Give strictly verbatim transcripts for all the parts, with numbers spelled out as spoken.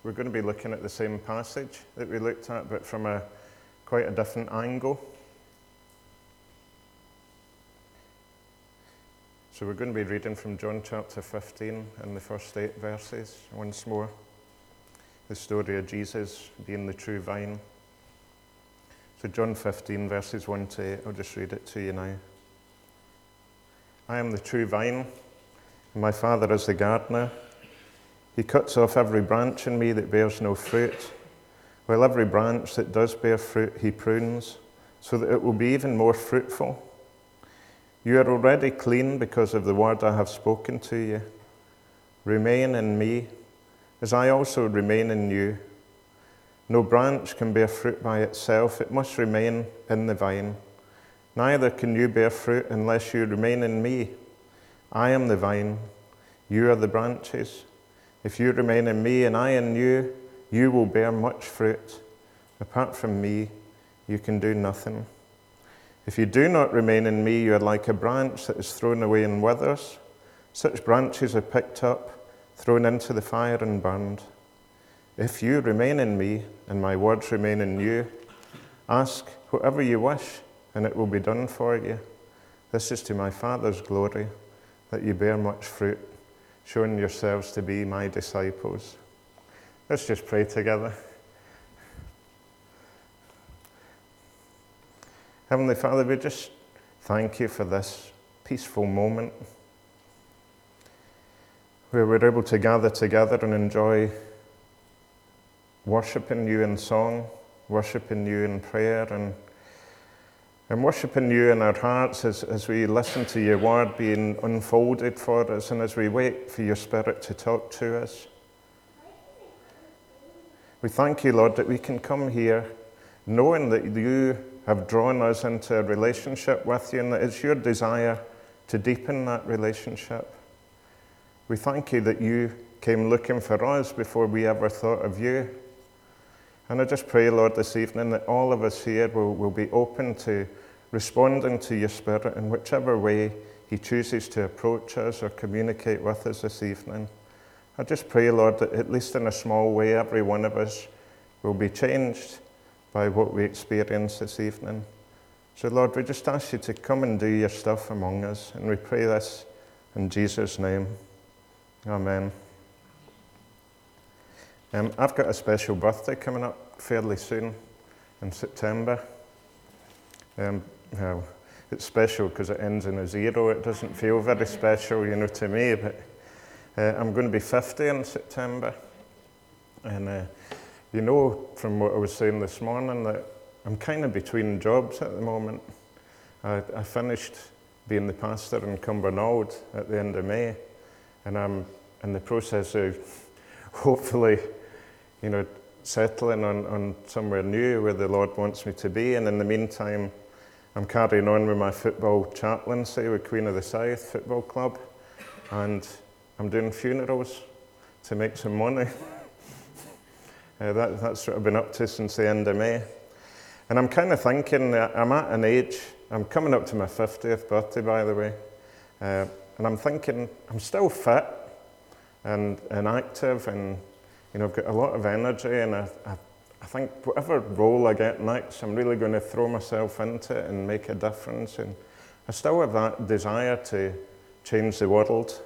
we're going to be looking at the same passage that we looked at, but from a quite a different angle. So we're going to be reading from John chapter fifteen and the first eight verses once more. The story of Jesus being the true vine. So John fifteen verses one to eight, I'll just read it to you now. I am the true vine, and my Father is the gardener. He cuts off every branch in me that bears no fruit, while every branch that does bear fruit he prunes, so that it will be even more fruitful. You are already clean because of the word I have spoken to you. Remain in me, as I also remain in you. No branch can bear fruit by itself, it must remain in the vine. Neither can you bear fruit unless you remain in me. I am the vine, you are the branches. If you remain in me and I in you, you will bear much fruit. Apart from me, you can do nothing. If you do not remain in me, you are like a branch that is thrown away and withers. Such branches are picked up, thrown into the fire and burned. If you remain in me, and my words remain in you, ask whatever you wish, and it will be done for you. This is to my Father's glory, that you bear much fruit, showing yourselves to be my disciples. Let's just pray together. Heavenly Father, we just thank you for this peaceful moment where we're able to gather together and enjoy worshiping you in song, worshiping you in prayer, and, and worshiping you in our hearts as, as we listen to your word being unfolded for us and as we wait for your Spirit to talk to us. We thank you, Lord, that we can come here knowing that you have drawn us into a relationship with you and that it's your desire to deepen that relationship. We thank you that you came looking for us before we ever thought of you. And I just pray, Lord, this evening that all of us here will, will be open to responding to your Spirit in whichever way he chooses to approach us or communicate with us this evening. I just pray, Lord, that at least in a small way, every one of us will be changed by what we experience this evening. So, Lord, we just ask you to come and do your stuff among us, and we pray this in Jesus' name. Amen. Um, I've got a special birthday coming up fairly soon in September. Um, well, it's special because it ends in a zero. It doesn't feel very special, you know, to me, but uh, I'm going to be fifty in September. And uh, you know from what I was saying this morning that I'm kind of between jobs at the moment. I, I finished being the pastor in Cumbernauld at the end of May, and I'm in the process of hopefully, you know, settling on, on somewhere new where the Lord wants me to be. And in the meantime, I'm carrying on with my football chaplaincy with Queen of the South Football Club, and I'm doing funerals to make some money. Uh, that, that's what I've been up to since the end of May. And I'm kind of thinking, uh, I'm at an age, I'm coming up to my fiftieth birthday, by the way, uh, and I'm thinking I'm still fit and, and active, and you know, I've got a lot of energy, and I, I, I think whatever role I get next, I'm really going to throw myself into it and make a difference. And I still have that desire to change the world.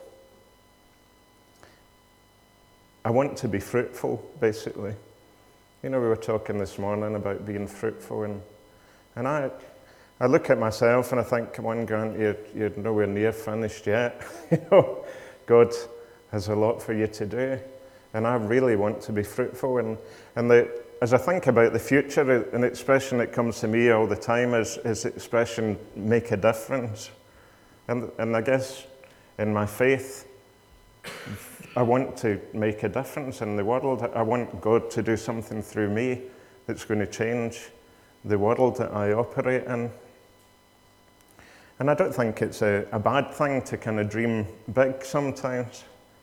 I want to be fruitful, basically. You know, we were talking this morning about being fruitful, and and I I look at myself and I think, come on, Grant, you're, you're nowhere near finished yet. You know, God has a lot for you to do, and I really want to be fruitful. And, and the, as I think about the future, an expression that comes to me all the time is, is the expression, make a difference. And, and I guess in my faith, I want to make a difference in the world. I want God to do something through me that's going to change the world that I operate in. And I don't think it's a, a bad thing to kind of dream big sometimes.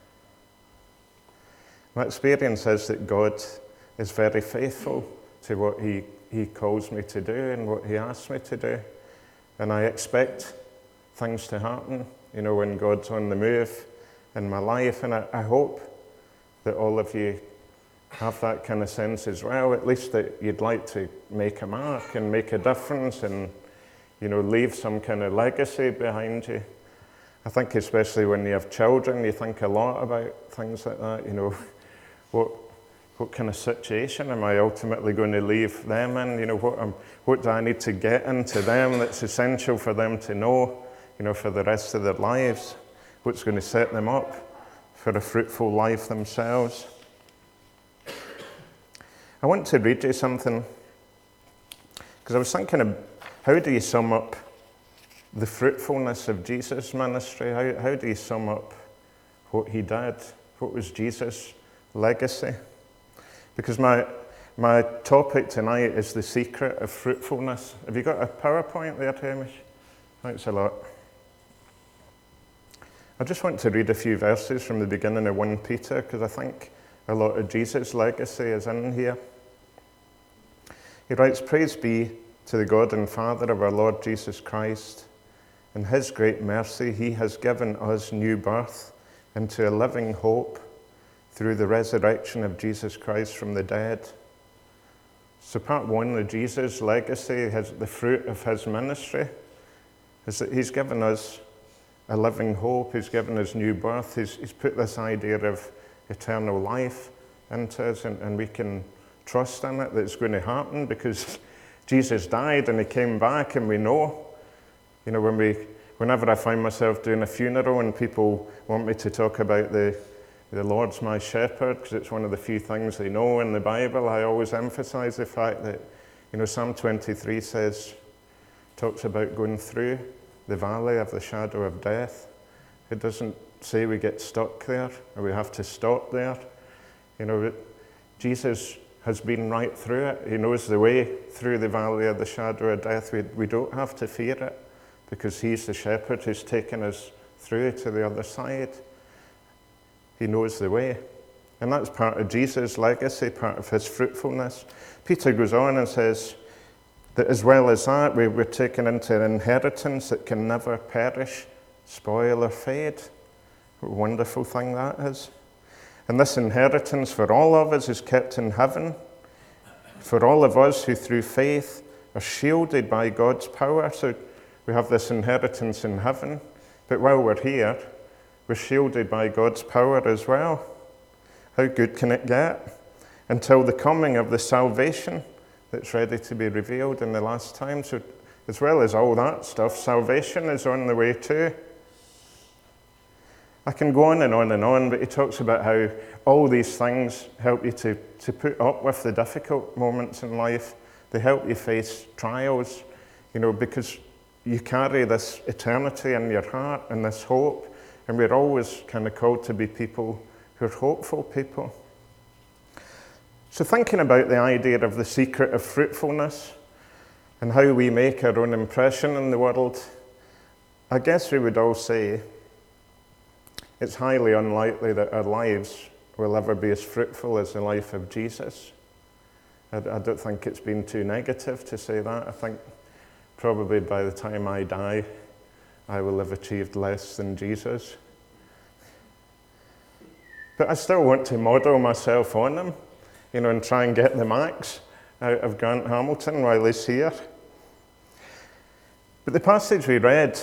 My experience is that God is very faithful to what he, he calls me to do and what he asks me to do. And I expect things to happen, you know, when God's on the move in my life. And I, I hope that all of you have that kind of sense as well, at least that you'd like to make a mark and make a difference and, you know, leave some kind of legacy behind you. I think especially when you have children, you think a lot about things like that, you know, what what kind of situation am I ultimately going to leave them in? You know, what, um, what do I need to get into them that's essential for them to know, you know, for the rest of their lives? What's going to set them up for a fruitful life themselves? I want to read you something, because I was thinking of how do you sum up the fruitfulness of Jesus' ministry? How, how do you sum up what he did? What was Jesus' legacy? Because my my topic tonight is the secret of fruitfulness. Have you got a PowerPoint there, Hamish? Thanks a lot. I just want to read a few verses from the beginning of First Peter, because I think a lot of Jesus' legacy is in here. He writes, "Praise be to the God and Father of our Lord Jesus Christ. In his great mercy, he has given us new birth into a living hope through the resurrection of Jesus Christ from the dead." So part one of Jesus' legacy, his, the fruit of his ministry, is that he's given us a living hope. He's given us new birth. He's, he's put this idea of eternal life into us, and, and we can trust in it that it's going to happen because Jesus died and he came back, and we know, you know, when we, whenever I find myself doing a funeral and people want me to talk about the The Lord's my shepherd, because it's one of the few things they know in the Bible, I always emphasize the fact that, you know, Psalm twenty-three says, talks about going through the valley of the shadow of death. It doesn't say we get stuck there or we have to stop there. You know, Jesus has been right through it. He knows the way through the valley of the shadow of death. We, we don't have to fear it because he's the shepherd who's taken us through to the other side. He knows the way. And that's part of Jesus' legacy, part of his fruitfulness. Peter goes on and says that as well as that, we were taken into an inheritance that can never perish, spoil, or fade. What a wonderful thing that is. And this inheritance for all of us is kept in heaven, for all of us who through faith are shielded by God's power. So we have this inheritance in heaven, but while we're here, we're shielded by God's power as well. How good can it get? Until the coming of the salvation that's ready to be revealed in the last time. So as well as all that stuff, salvation is on the way too. I can go on and on and on, but he talks about how all these things help you to, to put up with the difficult moments in life. They help you face trials, you know, because you carry this eternity in your heart and this hope. And we're always kind of called to be people who are hopeful people. So thinking about the idea of the secret of fruitfulness and how we make our own impression in the world, I guess we would all say it's highly unlikely that our lives will ever be as fruitful as the life of Jesus. I, I don't think it's been too negative to say that. I think probably by the time I die, I will have achieved less than Jesus. But I still want to model myself on him, you know, and try and get the max out of Grant Hamilton while he's here. But the passage we read,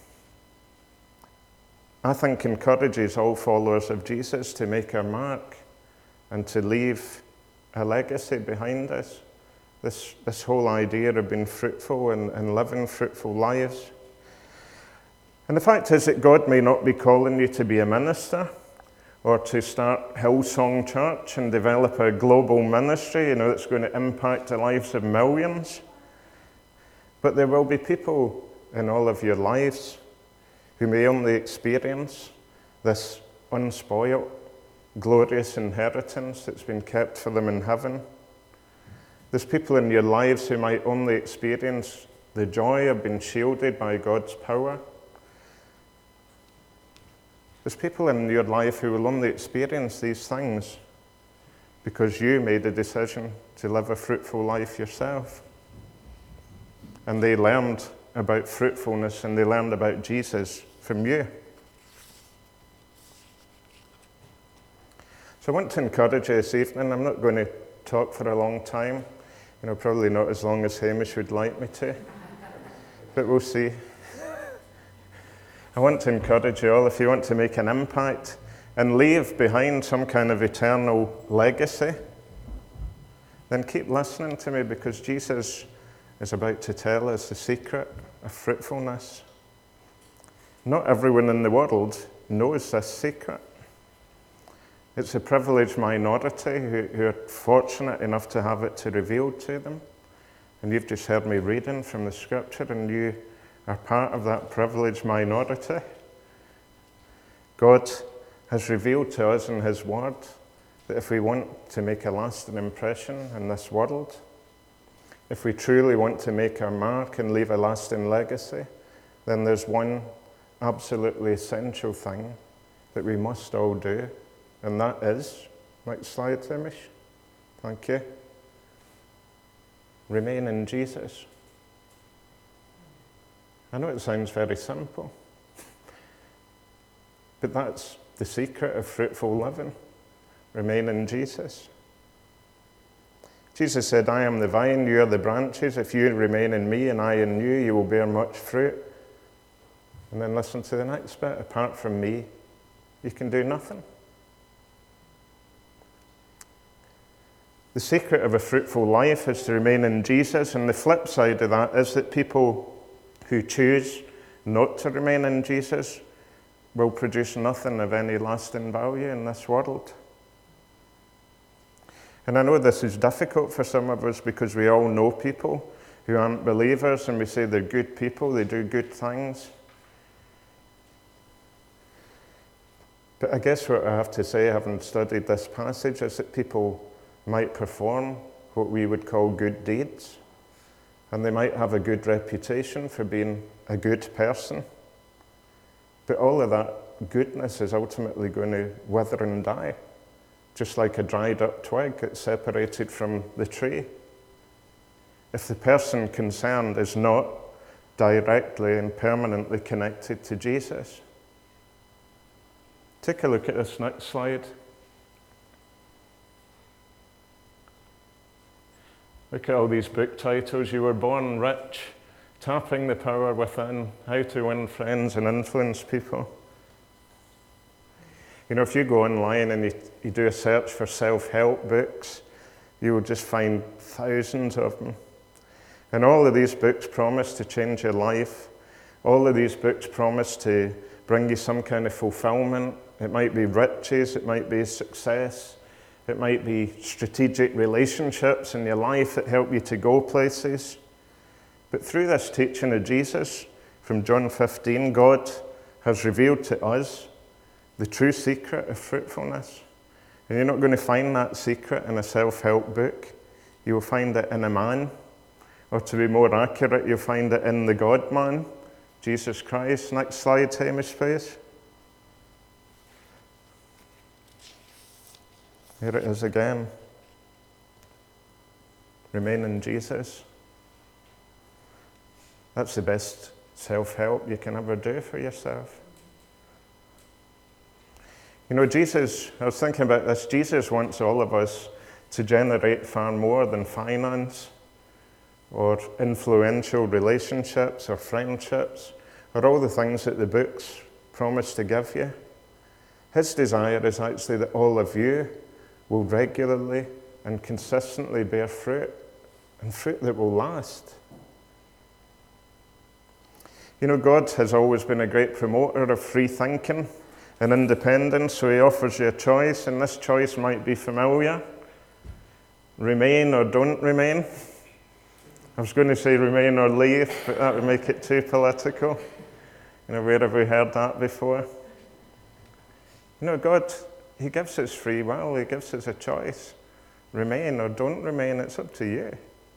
I think, encourages all followers of Jesus to make our mark and to leave a legacy behind us. This, this whole idea of being fruitful and, and living fruitful lives. And the fact is that God may not be calling you to be a minister or to start Hillsong Church and develop a global ministry, you know, that's going to impact the lives of millions. But there will be people in all of your lives who may only experience this unspoiled, glorious inheritance that's been kept for them in heaven. There's people in your lives who might only experience the joy of being shielded by God's power. There's people in your life who will only experience these things because you made a decision to live a fruitful life yourself. And they learned about fruitfulness and they learned about Jesus from you. So I want to encourage you this evening. I'm not going to talk for a long time. You know, probably not as long as Hamish would like me to. But we'll see. I want to encourage you all, if you want to make an impact and leave behind some kind of eternal legacy, then keep listening to me, because Jesus is about to tell us the secret of fruitfulness. Not everyone in the world knows this secret. It's a privileged minority who, who are fortunate enough to have it to reveal to them. And you've just heard me reading from the scripture, and you are part of that privileged minority. God has revealed to us in His Word that if we want to make a lasting impression in this world, if we truly want to make our mark and leave a lasting legacy, then there's one absolutely essential thing that we must all do, and that is, next slide, Hamish. Thank you. Remain in Jesus. I know it sounds very simple, but that's the secret of fruitful living. Remain in Jesus. Jesus said, I am the vine, you are the branches. If you remain in me and I in you, you will bear much fruit. And then listen to the next bit. Apart from me, you can do nothing. The secret of a fruitful life is to remain in Jesus, and the flip side of that is that people who choose not to remain in Jesus will produce nothing of any lasting value in this world. And I know this is difficult for some of us, because we all know people who aren't believers, and we say they're good people, they do good things. But I guess what I have to say, having studied this passage, is that people might perform what we would call good deeds, and they might have a good reputation for being a good person. But all of that goodness is ultimately going to wither and die, just like a dried up twig that's separated from the tree. If the person concerned is not directly and permanently connected to Jesus. Take a look at this next slide. Look at all these book titles. You were born rich, tapping the power within, how to win friends and influence people. You know, if you go online and you, you do a search for self-help books, you will just find thousands of them. And all of these books promise to change your life. All of these books promise to bring you some kind of fulfillment. It might be riches, it might be success, it might be strategic relationships in your life that help you to go places. But through this teaching of Jesus from John fifteen, God has revealed to us the true secret of fruitfulness. And you're not going to find that secret in a self-help book. You will find it in a man, or to be more accurate, you'll find it in the God-man, Jesus Christ. Next slide, Hamish, please. Here it is again. Remain in Jesus. That's the best self-help you can ever do for yourself. You know, Jesus, I was thinking about this, Jesus wants all of us to generate far more than finance or influential relationships or friendships or all the things that the books promise to give you. His desire is actually that all of you will regularly and consistently bear fruit, and fruit that will last. You know, God has always been a great promoter of free thinking and independence, so He offers you a choice, and this choice might be familiar. Remain or don't remain. I was going to say remain or leave, but that would make it too political. You know, where have we heard that before? You know, God, He gives us free will, He gives us a choice. Remain or don't remain, it's up to you.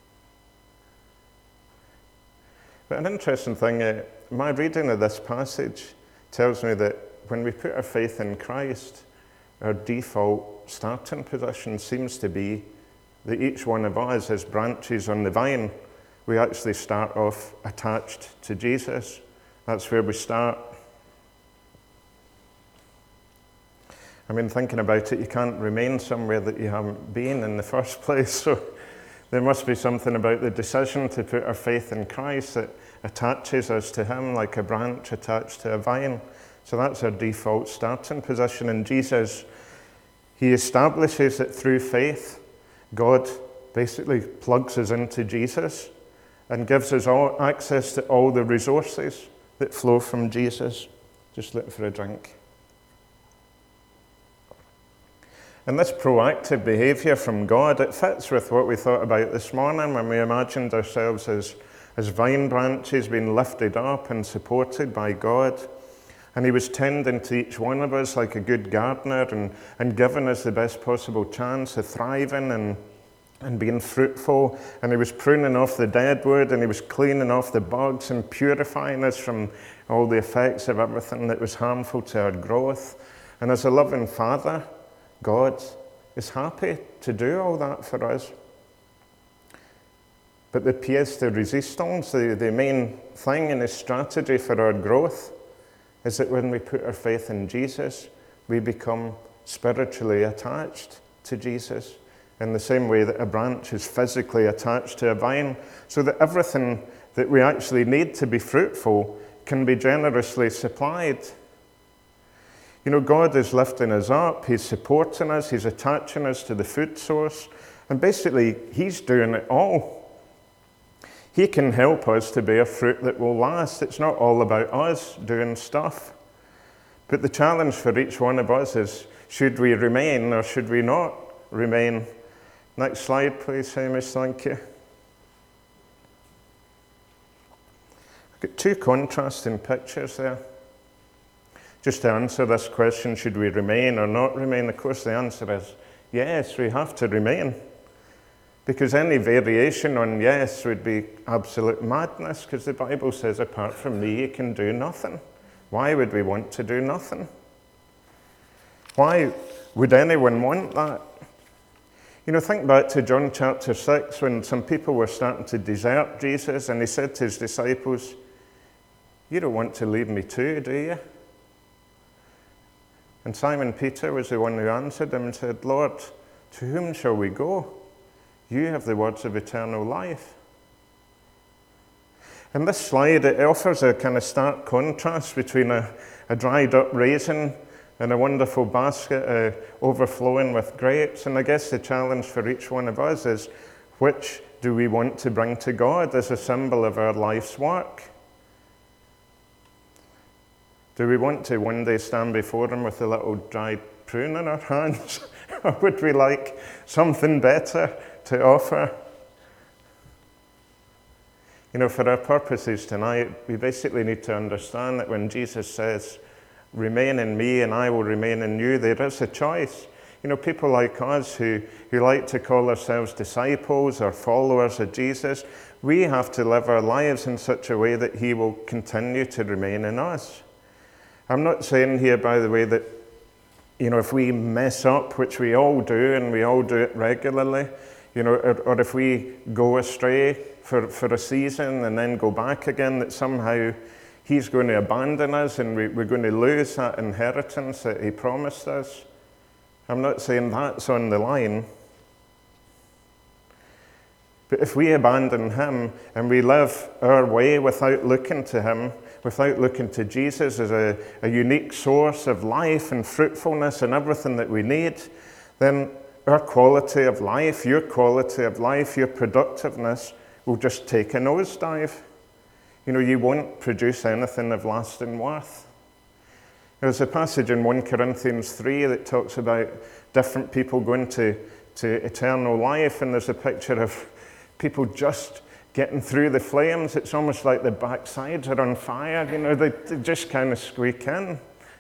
But an interesting thing, uh, my reading of this passage tells me that when we put our faith in Christ, our default starting position seems to be that each one of us, as branches on the vine, we actually start off attached to Jesus. That's where we start. I mean, thinking about it, you can't remain somewhere that you haven't been in the first place. So there must be something about the decision to put our faith in Christ that attaches us to him like a branch attached to a vine. So that's our default starting position. In Jesus, he establishes that through faith, God basically plugs us into Jesus and gives us all access to all the resources that flow from Jesus. Just looking for a drink. And this proactive behaviour from God, it fits with what we thought about this morning when we imagined ourselves as, as vine branches being lifted up and supported by God. And he was tending to each one of us like a good gardener and, and giving us the best possible chance of thriving and, and being fruitful. And he was pruning off the dead wood and he was cleaning off the bugs and purifying us from all the effects of everything that was harmful to our growth. And as a loving Father, God is happy to do all that for us. But the pièce de résistance, the, the main thing in his strategy for our growth, is that when we put our faith in Jesus, we become spiritually attached to Jesus in the same way that a branch is physically attached to a vine, so that everything that we actually need to be fruitful can be generously supplied. You know, God is lifting us up, he's supporting us, he's attaching us to the food source, and basically he's doing it all. He can help us to bear fruit that will last. It's not all about us doing stuff. But the challenge for each one of us is, should we remain or should we not remain? Next slide, please, Hamish, thank you. I've got two contrasting pictures there. Just to answer this question, should we remain or not remain? Of course, the answer is yes, we have to remain. Because any variation on yes would be absolute madness, because the Bible says, apart from me, you can do nothing. Why would we want to do nothing? Why would anyone want that? You know, think back to John chapter six, when some people were starting to desert Jesus, and he said to his disciples, you don't want to leave me too, do you? And Simon Peter was the one who answered him and said, Lord, to whom shall we go? You have the words of eternal life. In this slide, it offers a kind of stark contrast between a, a dried up raisin and a wonderful basket uh, overflowing with grapes. And I guess the challenge for each one of us is, which do we want to bring to God as a symbol of our life's work? Do we want to one day stand before him with a little dried prune in our hands? Or would we like something better to offer? You know, for our purposes tonight, we basically need to understand that when Jesus says, remain in me and I will remain in you, there is a choice. You know, people like us who, who like to call ourselves disciples or followers of Jesus, we have to live our lives in such a way that he will continue to remain in us. I'm not saying here, by the way, that, you know, if we mess up, which we all do, and we all do it regularly, you know, or, or if we go astray for, for a season and then go back again, that somehow he's going to abandon us and we, we're going to lose that inheritance that he promised us. I'm not saying that's on the line. But if we abandon him and we live our way without looking to him, without looking to Jesus as a, a unique source of life and fruitfulness and everything that we need, then our quality of life, your quality of life, your productiveness will just take a nosedive. You know, you won't produce anything of lasting worth. There's a passage in First Corinthians three that talks about different people going to, to eternal life, and there's a picture of people just getting through the flames. It's almost like the backsides are on fire, you know, they, they just kind of squeak in.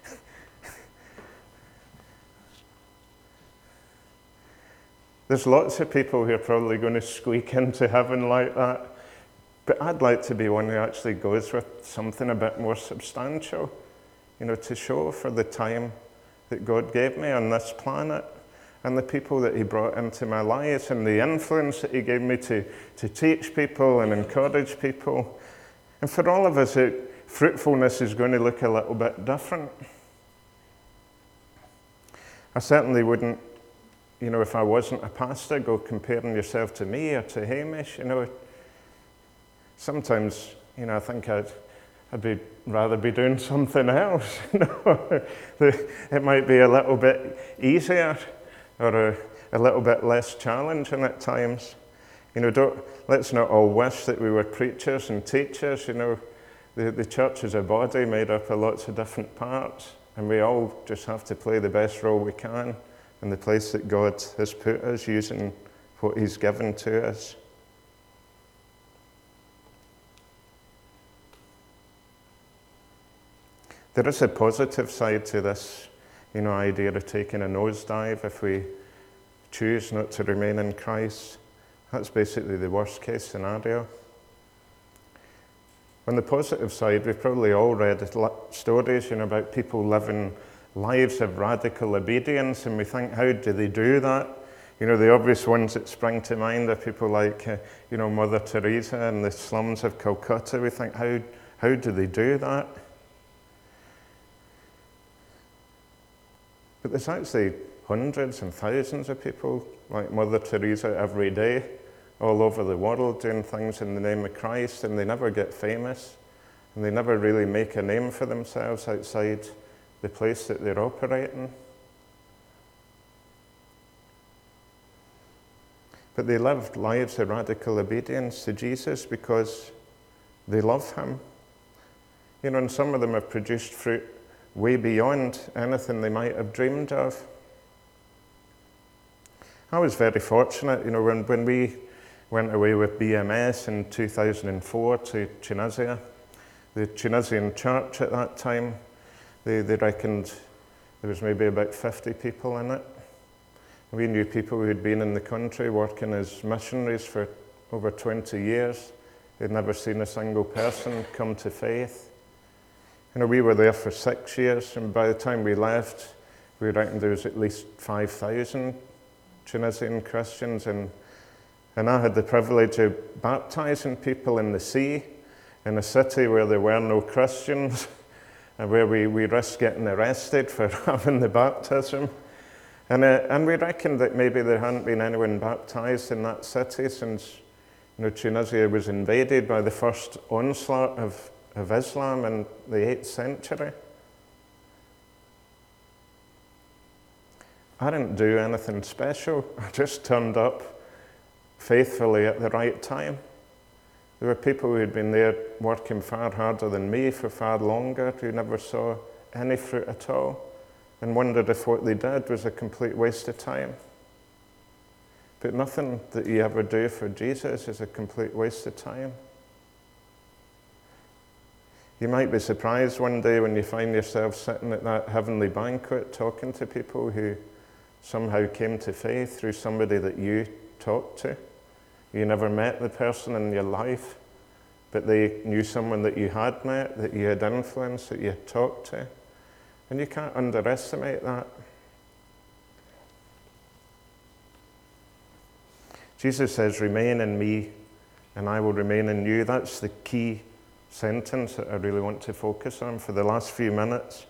There's lots of people who are probably going to squeak into heaven like that, but I'd like to be one who actually goes with something a bit more substantial, you know, to show for the time that God gave me on this planet, and the people that he brought into my life, and the influence that he gave me to, to teach people and encourage people. And for all of us, it, fruitfulness is going to look a little bit different. I certainly wouldn't, you know, if I wasn't a pastor, go comparing yourself to me or to Hamish, you know. Sometimes, you know, I think I'd, I'd be, rather be doing something else, you know. It might be a little bit easier or a, a little bit less challenging at times. You know, don't, let's not all wish that we were preachers and teachers, you know. The, the church is a body made up of lots of different parts, and we all just have to play the best role we can in the place that God has put us, using what He's given to us. There is a positive side to this, you know, idea of taking a nosedive if we choose not to remain in Christ. That's basically the worst case scenario. On the positive side, we've probably all read stories, you know, about people living lives of radical obedience, and we think, how do they do that? You know, the obvious ones that spring to mind are people like, uh, you know, Mother Teresa in the slums of Calcutta. We think, how, how do they do that? But there's actually hundreds and thousands of people like Mother Teresa every day, all over the world, doing things in the name of Christ, and they never get famous, and they never really make a name for themselves outside the place that they're operating. But they lived lives of radical obedience to Jesus because they love Him. You know, and some of them have produced fruit way beyond anything they might have dreamed of. I was very fortunate, you know, when, when we went away with B M S in two thousand four to Tunisia. The Tunisian church at that time, they, they reckoned there was maybe about fifty people in it. We knew people who had been in the country working as missionaries for over twenty years. They'd never seen a single person come to faith. You know, we were there for six years, and by the time we left, we reckoned there was at least five thousand Tunisian Christians, and, and I had the privilege of baptizing people in the sea, in a city where there were no Christians, and where we, we risked getting arrested for having the baptism. And, uh, and we reckoned that maybe there hadn't been anyone baptized in that city since, you know, Tunisia was invaded by the first onslaught of of Islam in the eighth century. I didn't do anything special. I just turned up faithfully at the right time. There were people who had been there working far harder than me for far longer, who never saw any fruit at all, and wondered if what they did was a complete waste of time. But nothing that you ever do for Jesus is a complete waste of time. You might be surprised one day when you find yourself sitting at that heavenly banquet talking to people who somehow came to faith through somebody that you talked to. You never met the person in your life, but they knew someone that you had met, that you had influenced, that you had talked to. And you can't underestimate that. Jesus says, "Remain in me, and I will remain in you." That's the key sentence that I really want to focus on for the last few minutes.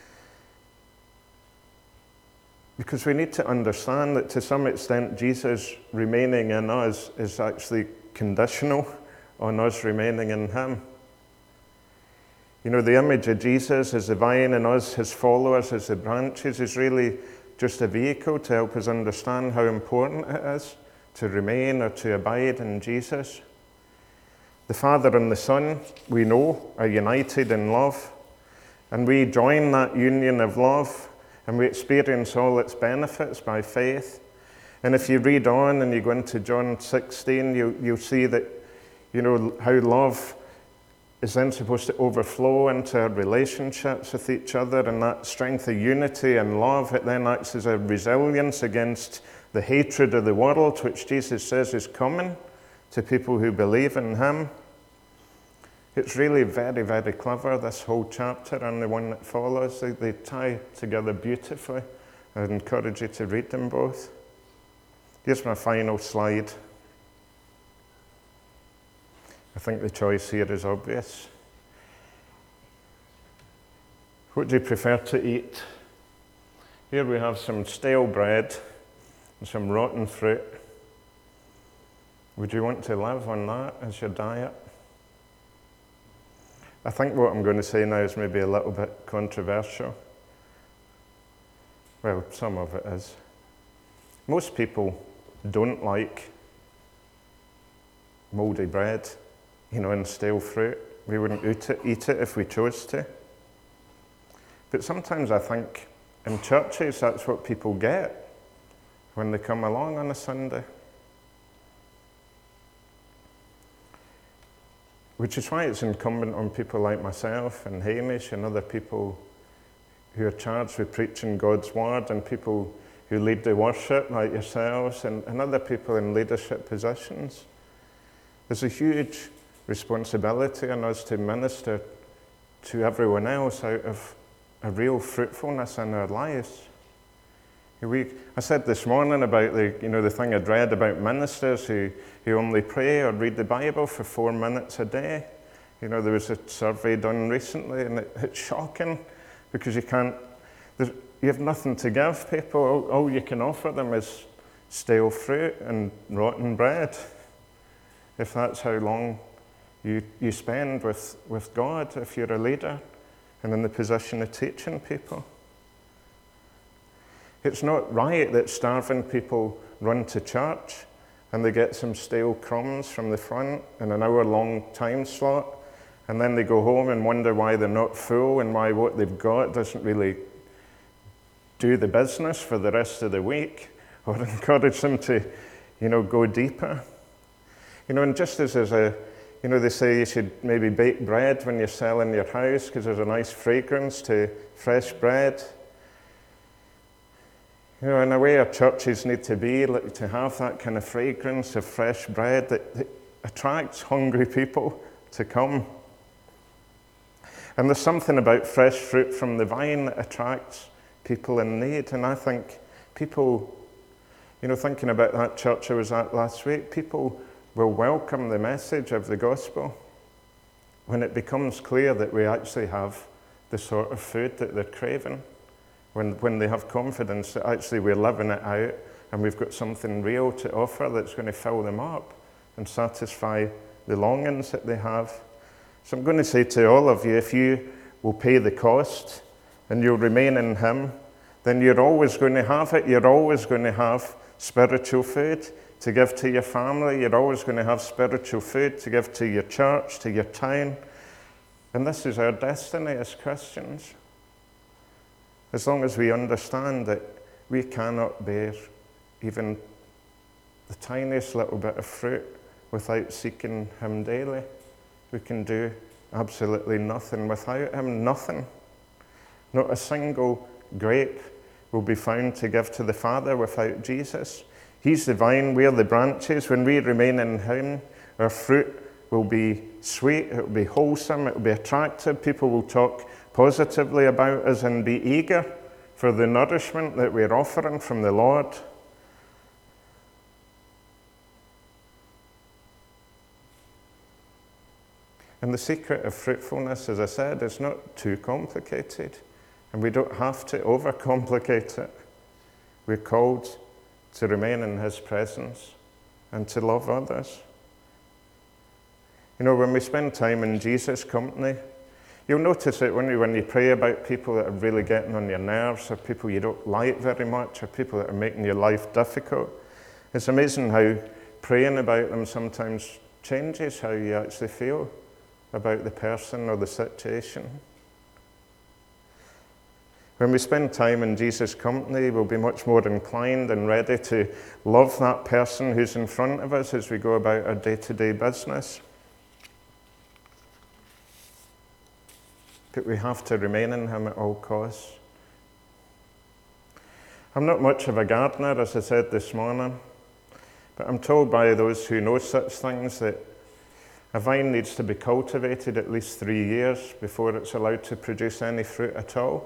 Because we need to understand that to some extent Jesus remaining in us is actually conditional on us remaining in Him. You know, the image of Jesus as the vine and us, His followers, as the branches, is really just a vehicle to help us understand how important it is to remain or to abide in Jesus. The Father and the Son, we know, are united in love, and we join that union of love, and we experience all its benefits by faith. And if you read on and you go into John sixteen, you, you'll see that, you know, how love is then supposed to overflow into our relationships with each other, and that strength of unity and love, it then acts as a resilience against the hatred of the world, which Jesus says is coming to people who believe in Him. It's really very, very clever, this whole chapter and the one that follows. They, they tie together beautifully. I encourage you to read them both. Here's my final slide. I think the choice here is obvious. What do you prefer to eat? Here we have some stale bread and some rotten fruit. Would you want to live on that as your diet? I think what I'm going to say now is maybe a little bit controversial. Well, some of it is. Most people don't like mouldy bread, you know, and stale fruit. We wouldn't eat it, eat it if we chose to. But sometimes I think in churches that's what people get when they come along on a Sunday. Which is why it's incumbent on people like myself and Hamish and other people who are charged with preaching God's word, and people who lead the worship like yourselves and, and other people in leadership positions. There's a huge responsibility on us to minister to everyone else out of a real fruitfulness in our lives. We, I said this morning about the, you know, the thing I'd read about ministers who, who only pray or read the Bible for four minutes a day. You know, there was a survey done recently, and it, it's shocking because you can't, you have nothing to give people. All, all you can offer them is stale fruit and rotten bread. If that's how long you, you spend with, with God, if you're a leader and in the position of teaching people. It's not right that starving people run to church and they get some stale crumbs from the front in an hour-long time slot, and then they go home and wonder why they're not full and why what they've got doesn't really do the business for the rest of the week, or encourage them to, you know, go deeper. You know, and just as there's a, you know, they say you should maybe bake bread when you're selling your house because there's a nice fragrance to fresh bread. You know, in a way, our churches need to be, like, to have that kind of fragrance of fresh bread that, that attracts hungry people to come. And there's something about fresh fruit from the vine that attracts people in need. And I think people, you know, thinking about that church I was at last week, people will welcome the message of the gospel when it becomes clear that we actually have the sort of food that they're craving. When, when they have confidence that actually we're living it out and we've got something real to offer that's going to fill them up and satisfy the longings that they have. So I'm going to say to all of you, if you will pay the cost and you'll remain in Him, then you're always going to have it. You're always going to have spiritual food to give to your family. You're always going to have spiritual food to give to your church, to your town. And this is our destiny as Christians. As long as we understand that we cannot bear even the tiniest little bit of fruit without seeking Him daily. We can do absolutely nothing without Him, nothing. Not a single grape will be found to give to the Father without Jesus. He's the vine, we're the branches. When we remain in Him, our fruit will be sweet, it will be wholesome, it will be attractive. People will talk positively about us and be eager for the nourishment that we're offering from the Lord. And the secret of fruitfulness, as I said, is not too complicated, and we don't have to overcomplicate it. We're called to remain in His presence and to love others. You know, when we spend time in Jesus' company, you'll notice it when you, when you pray about people that are really getting on your nerves, or people you don't like very much, or people that are making your life difficult. It's amazing how praying about them sometimes changes how you actually feel about the person or the situation. When we spend time in Jesus' company, we'll be much more inclined and ready to love that person who's in front of us as we go about our day-to-day business. But we have to remain in Him at all costs. I'm not much of a gardener, as I said this morning, but I'm told by those who know such things that a vine needs to be cultivated at least three years before it's allowed to produce any fruit at all.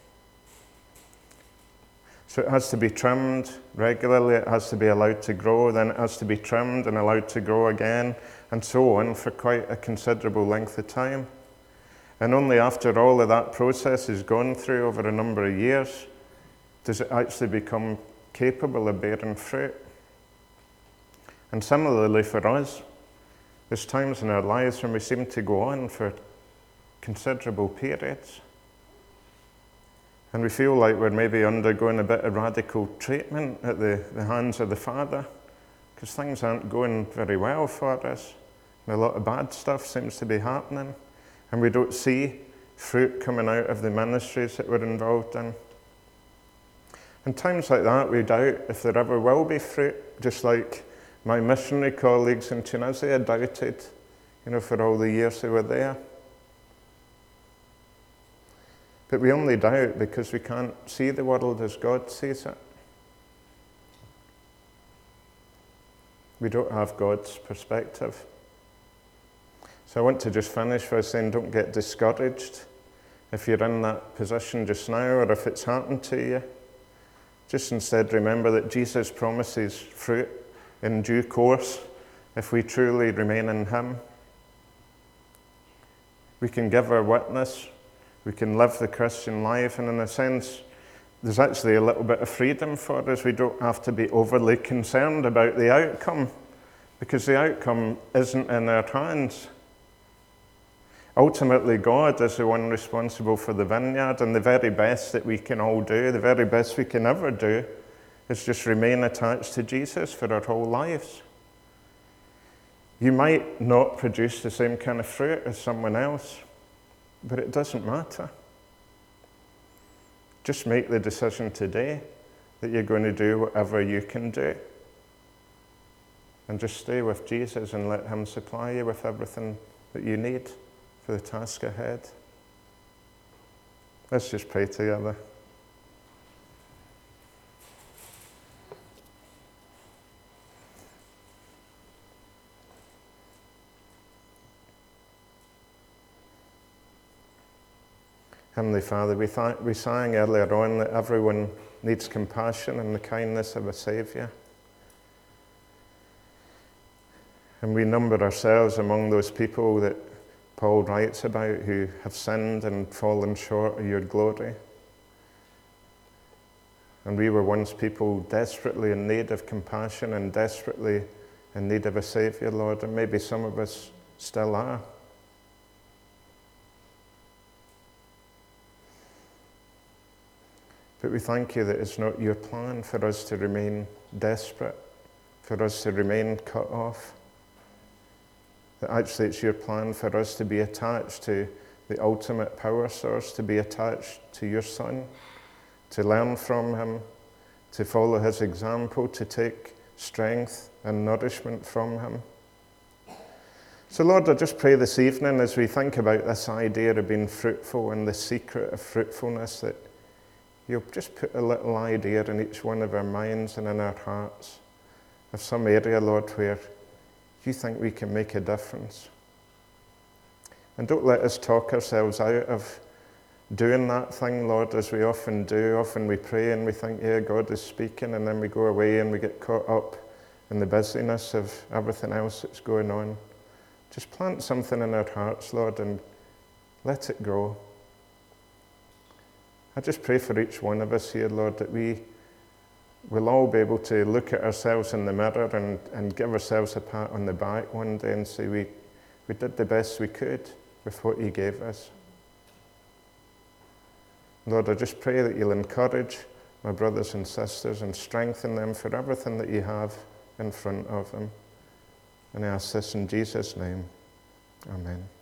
So it has to be trimmed regularly, it has to be allowed to grow, then it has to be trimmed and allowed to grow again, and so on for quite a considerable length of time. And only after all of that process is gone through over a number of years does it actually become capable of bearing fruit? And similarly for us, there's times in our lives when we seem to go on for considerable periods, and we feel like we're maybe undergoing a bit of radical treatment at the, the hands of the Father, because things aren't going very well for us, and a lot of bad stuff seems to be happening, and we don't see fruit coming out of the ministries that we're involved in. And times like that, we doubt if there ever will be fruit, just like my missionary colleagues in Tunisia doubted, you know, for all the years they were there. But we only doubt because we can't see the world as God sees it. We don't have God's perspective. So I want to just finish by saying, don't get discouraged if you're in that position just now, or if it's happened to you. Just instead remember that Jesus promises fruit in due course if we truly remain in him. We can give our witness, we can live the Christian life, and in a sense, there's actually a little bit of freedom for us. We don't have to be overly concerned about the outcome, because the outcome isn't in our hands. Ultimately, God is the one responsible for the vineyard, and the very best that we can all do, the very best we can ever do, is just remain attached to Jesus for our whole lives. You might not produce the same kind of fruit as someone else, but it doesn't matter. Just make the decision today that you're going to do whatever you can do. And just stay with Jesus and let him supply you with everything that you need for the task ahead. Let's just pray together. Heavenly Father, we, th- we sang earlier on that everyone needs compassion and the kindness of a Saviour. And we number ourselves among those people that Paul writes about who have sinned and fallen short of your glory. And we were once people desperately in need of compassion and desperately in need of a Saviour, Lord, and maybe some of us still are. But we thank you that it's not your plan for us to remain desperate, for us to remain cut off. That actually it's your plan for us to be attached to the ultimate power source, to be attached to your Son, to learn from him, to follow his example, to take strength and nourishment from him. So Lord, I just pray this evening as we think about this idea of being fruitful and the secret of fruitfulness, that you'll just put a little idea in each one of our minds and in our hearts of some area, Lord, where you think we can make a difference. And don't let us talk ourselves out of doing that thing, Lord, as we often do. Often we pray and we think, yeah, God is speaking, and then we go away and we get caught up in the busyness of everything else that's going on. Just plant something in our hearts, Lord, and let it grow. I just pray for each one of us here, Lord, that we will all be able to look at ourselves in the mirror and, and give ourselves a pat on the back one day and say we, we did the best we could with what you gave us. Lord, I just pray that you'll encourage my brothers and sisters and strengthen them for everything that you have in front of them. And I ask this in Jesus' name. Amen.